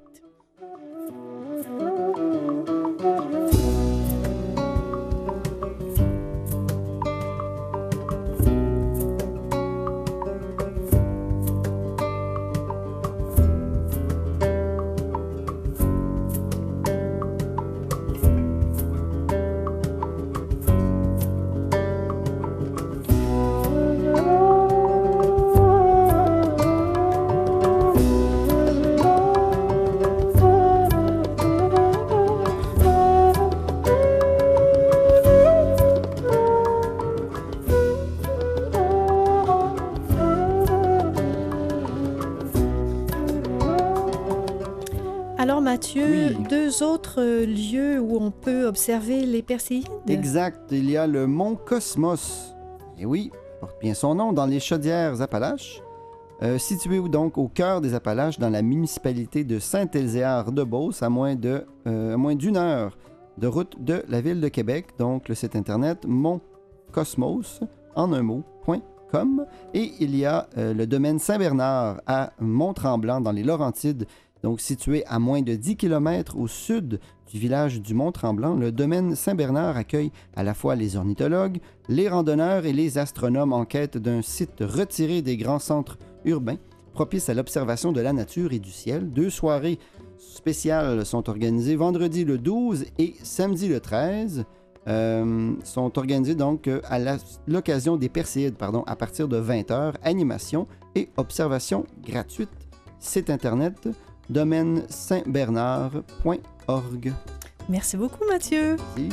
Mathieu, oui. Deux autres lieux où on peut observer les perséides. Exact. Il y a le mont Cosmos. Et oui, porte bien son nom, dans les Chaudières-Appalaches. Euh, situé donc au cœur des Appalaches, dans la municipalité de Saint-Elzéar-de-Beauce, à moins de, euh, à moins d'une heure de route de la ville de Québec. Donc, le site internet montcosmos, en un mot, point com. Et il y a euh, le domaine Saint-Bernard à Mont-Tremblant, dans les Laurentides. Donc, situé à moins de dix kilomètres au sud du village du Mont-Tremblant, le domaine Saint-Bernard accueille à la fois les ornithologues, les randonneurs et les astronomes en quête d'un site retiré des grands centres urbains propice à l'observation de la nature et du ciel. Deux soirées spéciales sont organisées vendredi le douze et samedi le treize. Euh, sont organisées donc à la, l'occasion des Perséides, pardon, à partir de vingt heures, animation et observation gratuite. Site internet domaine saint bernard point org. Merci beaucoup, Mathieu. Merci.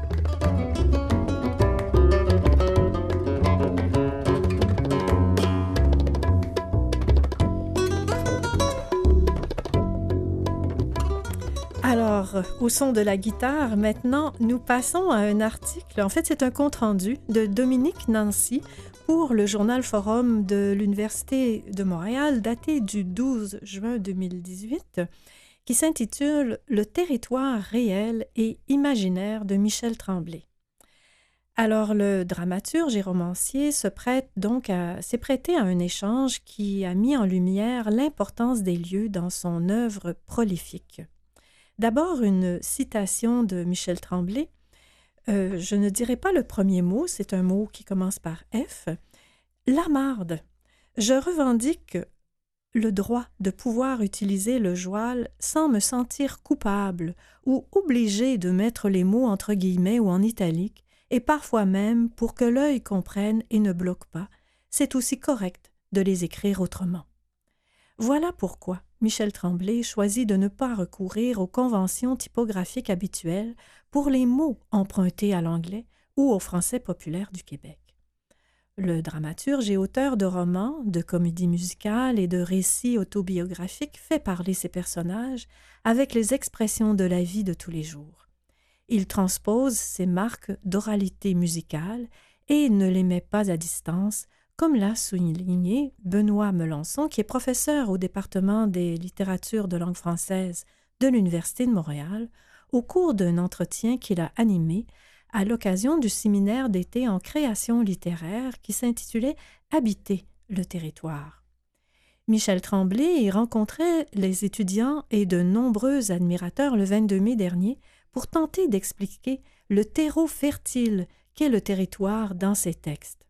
Alors, au son de la guitare, maintenant, nous passons à un article. En fait, c'est un compte-rendu de Dominique Nancy pour le journal Forum de l'Université de Montréal, daté du douze juin deux mille dix-huit, qui s'intitule « Le territoire réel et imaginaire de Michel Tremblay ». Alors, le dramaturge et romancier se prête donc à, s'est prêté à un échange qui a mis en lumière l'importance des lieux dans son œuvre prolifique. D'abord, une citation de Michel Tremblay. Euh, je ne dirai pas le premier mot, c'est un mot qui commence par F. La marde. Je revendique le droit de pouvoir utiliser le joual sans me sentir coupable ou obligé de mettre les mots entre guillemets ou en italique, et parfois même pour que l'œil comprenne et ne bloque pas. C'est aussi correct de les écrire autrement. Voilà pourquoi Michel Tremblay choisit de ne pas recourir aux conventions typographiques habituelles pour les mots empruntés à l'anglais ou au français populaire du Québec. Le dramaturge et auteur de romans, de comédies musicales et de récits autobiographiques fait parler ses personnages avec les expressions de la vie de tous les jours. Il transpose ces marques d'oralité musicale et ne les met pas à distance, comme l'a souligné Benoît Melançon, qui est professeur au département des littératures de langue française de l'Université de Montréal, au cours d'un entretien qu'il a animé à l'occasion du séminaire d'été en création littéraire qui s'intitulait « Habiter le territoire ». Michel Tremblay y rencontrait les étudiants et de nombreux admirateurs le vingt-deux mai dernier pour tenter d'expliquer le terreau fertile qu'est le territoire dans ses textes.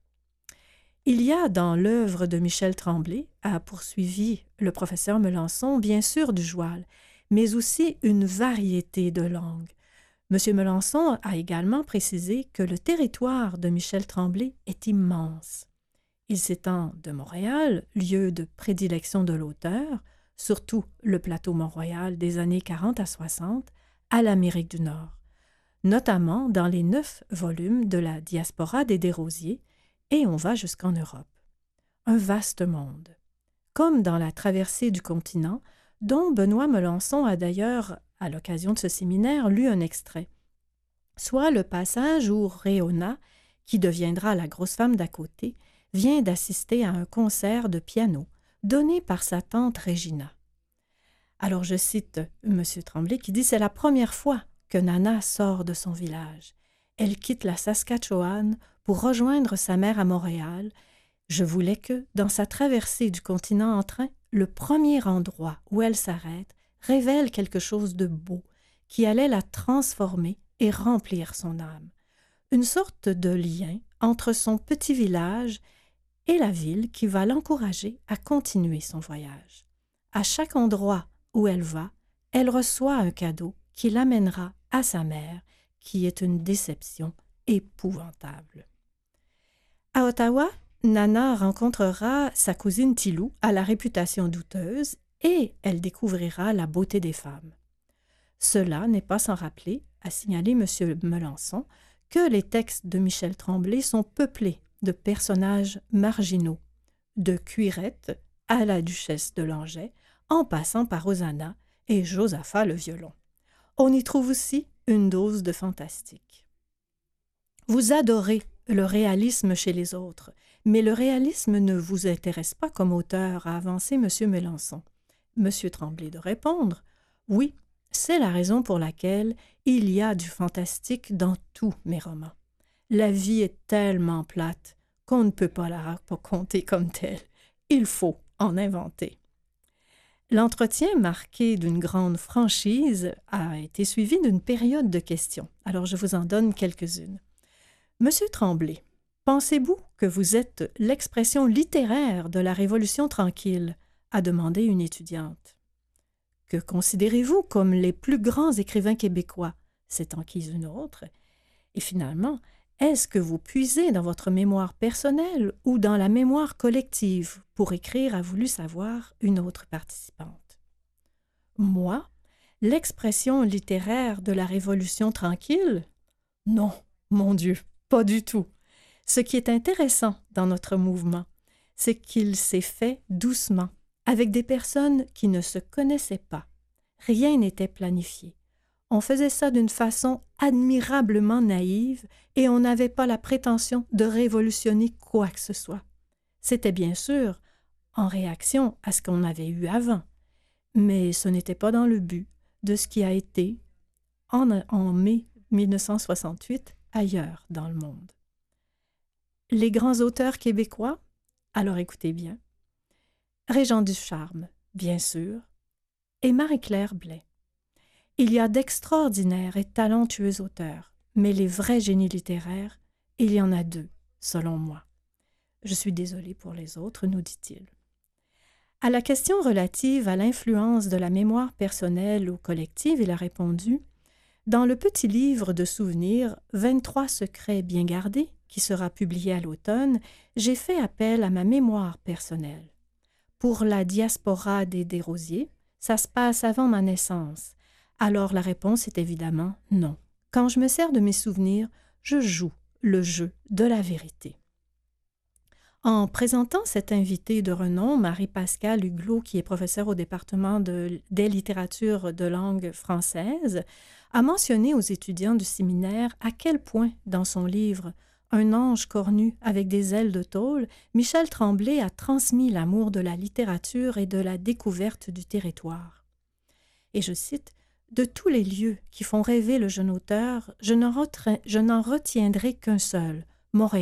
Il y a dans l'œuvre de Michel Tremblay, a poursuivi le professeur Melançon, bien sûr du joual, mais aussi une variété de langues. M. Melançon a également précisé que le territoire de Michel Tremblay est immense. Il s'étend de Montréal, lieu de prédilection de l'auteur, surtout le plateau Mont-Royal des années quarante à soixante, à l'Amérique du Nord, notamment dans les neuf volumes de la Diaspora des Desrosiers, et on va jusqu'en Europe. Un vaste monde. Comme dans la traversée du continent, dont Benoît Melançon a d'ailleurs, à l'occasion de ce séminaire, lu un extrait, soit le passage où Réona, qui deviendra la grosse femme d'à côté, vient d'assister à un concert de piano donné par sa tante Régina. Alors je cite M. Tremblay qui dit « C'est la première fois que Nana sort de son village. Elle quitte la Saskatchewan pour rejoindre sa mère à Montréal. Je voulais que, dans sa traversée du continent en train, le premier endroit où elle s'arrête révèle quelque chose de beau qui allait la transformer et remplir son âme. Une sorte de lien entre son petit village et la ville qui va l'encourager à continuer son voyage. À chaque endroit où elle va, elle reçoit un cadeau qui l'amènera à sa mère, qui est une déception épouvantable. À Ottawa, Nana rencontrera sa cousine Tilou, à la réputation douteuse, et elle découvrira la beauté des femmes. Cela n'est pas sans rappeler, a signalé M. Melançon, que les textes de Michel Tremblay sont peuplés de personnages marginaux, de Cuirette à la duchesse de Langeais, en passant par Rosanna et Josaphat le violon. On y trouve aussi une dose de fantastique. Vous adorez le réalisme chez les autres, mais le réalisme ne vous intéresse pas comme auteur, a avancé M. Melançon. M. Tremblay de répondre « Oui, c'est la raison pour laquelle il y a du fantastique dans tous mes romans. La vie est tellement plate qu'on ne peut pas la raconter comme telle. Il faut en inventer. » L'entretien, marqué d'une grande franchise, a été suivi d'une période de questions. Alors, je vous en donne quelques-unes. Monsieur Tremblay, pensez-vous que vous êtes l'expression littéraire de la Révolution tranquille, a demandé une étudiante. « Que considérez-vous comme les plus grands écrivains québécois ?» s'est enquise une autre. Et finalement, est-ce que vous puisez dans votre mémoire personnelle ou dans la mémoire collective pour écrire, a voulu savoir une autre participante. Moi, l'expression littéraire de la Révolution tranquille? Non, mon Dieu, pas du tout. Ce qui est intéressant dans notre mouvement, c'est qu'il s'est fait doucement, avec des personnes qui ne se connaissaient pas. Rien n'était planifié. On faisait ça d'une façon admirablement naïve et on n'avait pas la prétention de révolutionner quoi que ce soit. C'était bien sûr en réaction à ce qu'on avait eu avant, mais ce n'était pas dans le but de ce qui a été, en, en mai mille neuf cent soixante-huit, ailleurs dans le monde. Les grands auteurs québécois? Alors écoutez bien. Régent Ducharme, bien sûr, et Marie-Claire Blais. Il y a d'extraordinaires et talentueux auteurs, mais les vrais génies littéraires, il y en a deux, selon moi. Je suis désolée pour les autres, nous dit-il. À la question relative à l'influence de la mémoire personnelle ou collective, il a répondu « Dans le petit livre de souvenirs « vingt-trois secrets bien gardés » qui sera publié à l'automne, j'ai fait appel à ma mémoire personnelle. Pour la diaspora des Desrosiers, ça se passe avant ma naissance. Alors la réponse est évidemment non. Quand je me sers de mes souvenirs, je joue le jeu de la vérité. En présentant cette invitée de renom, Marie-Pascale Huglot, qui est professeure au département de, des littératures de langue française, a mentionné aux étudiants du séminaire à quel point, dans son livre « Un ange cornu avec des ailes de tôle », Michel Tremblay a transmis l'amour de la littérature et de la découverte du territoire. Et je cite « De tous les lieux qui font rêver le jeune auteur, je n'en, retra... je n'en retiendrai qu'un seul, Montréal. »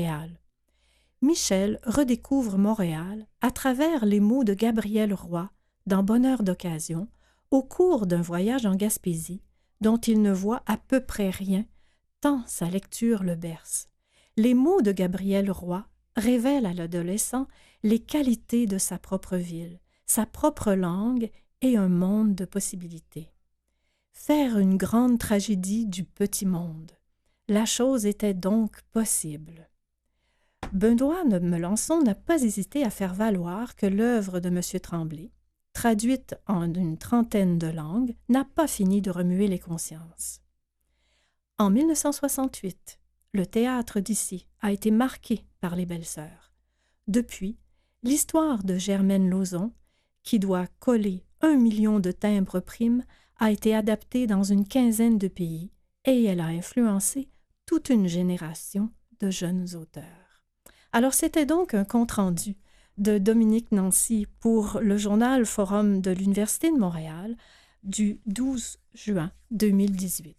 Michel redécouvre Montréal à travers les mots de Gabriel Roy dans Bonheur d'occasion, au cours d'un voyage en Gaspésie, dont il ne voit à peu près rien, tant sa lecture le berce. Les mots de Gabriel Roy révèlent à l'adolescent les qualités de sa propre ville, sa propre langue et un monde de possibilités. Faire une grande tragédie du petit monde. La chose était donc possible. Benoît Melançon n'a pas hésité à faire valoir que l'œuvre de M. Tremblay, traduite en une trentaine de langues, n'a pas fini de remuer les consciences. En mille neuf cent soixante-huit, le théâtre d'ici a été marqué par les Belles-Sœurs. Depuis, l'histoire de Germaine Lauzon, qui doit coller un million de timbres primes, a été adaptée dans une quinzaine de pays et elle a influencé toute une génération de jeunes auteurs. Alors c'était donc un compte-rendu de Dominique Nancy pour le journal Forum de l'Université de Montréal du douze juin deux mille dix-huit.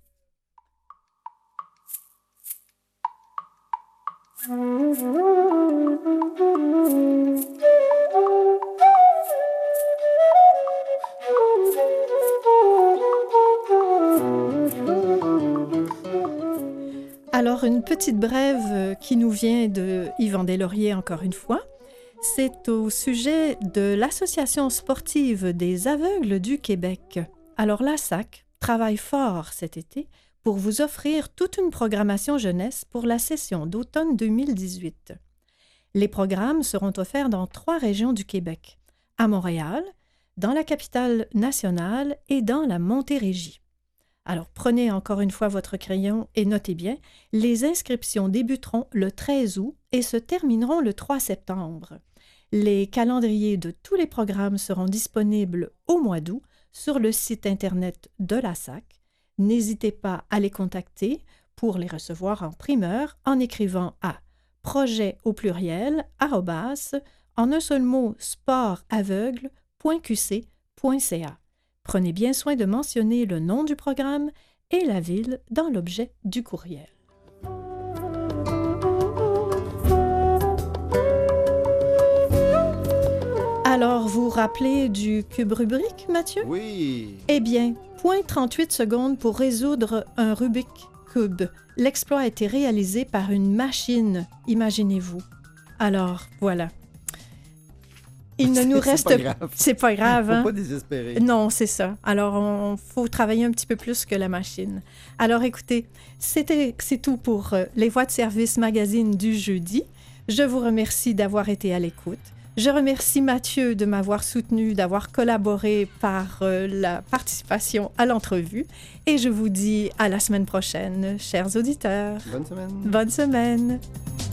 Alors, une petite brève qui nous vient de Yvan Deslauriers encore une fois. C'est au sujet de l'Association sportive des aveugles du Québec. Alors, l'A S A Q travaille fort cet été pour vous offrir toute une programmation jeunesse pour la session d'automne deux mille dix-huit. Les programmes seront offerts dans trois régions du Québec, à Montréal, dans la capitale nationale et dans la Montérégie. Alors, prenez encore une fois votre crayon et notez bien, les inscriptions débuteront le treize août et se termineront le trois septembre. Les calendriers de tous les programmes seront disponibles au mois d'août sur le site Internet de l'A S A Q. N'hésitez pas à les contacter pour les recevoir en primeur en écrivant à projet au pluriel, arrobas, en un seul mot, sportaveugle point q c point c a. Prenez bien soin de mentionner le nom du programme et la ville dans l'objet du courriel. Alors, vous vous rappelez du cube rubrique, Mathieu? Oui. Eh bien, point trente-huit secondes pour résoudre un Rubik Cube. L'exploit a été réalisé par une machine, imaginez-vous. Alors, voilà. il ne nous C'est reste... pas grave. C'est pas grave, Faut hein? pas désespérer. Non, c'est ça. Alors, on faut travailler un petit peu plus que la machine. Alors, écoutez, c'était, c'est tout pour euh, les Voix de service magazine du jeudi. Je vous remercie d'avoir été à l'écoute. Je remercie Mathieu de m'avoir soutenu, d'avoir collaboré par euh, la participation à l'entrevue. Et je vous dis à la semaine prochaine, chers auditeurs. Bonne semaine. Bonne semaine.